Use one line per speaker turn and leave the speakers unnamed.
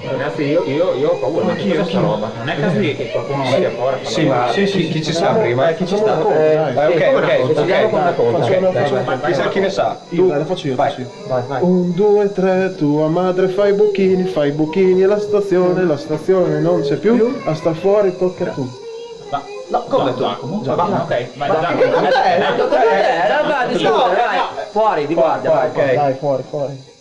Ragazzi, io ho paura, ma che cosa sta roba? Non è caso che qualcuno abbia paura?
Sì, ma chi ci sta prima? Chi ci sta?
Ok.
Chissà chi ne sa.
Io, la faccio io,
Vai.
faccio io.
Vai.
1, 2, 3, tua madre fa i buchini e la stazione non c'è più, a sta fuori tocca a tu.
No, come Giacomo? Ok, vai Giacomo.
Fuori, di guardia.
Ok.
Dai, fuori.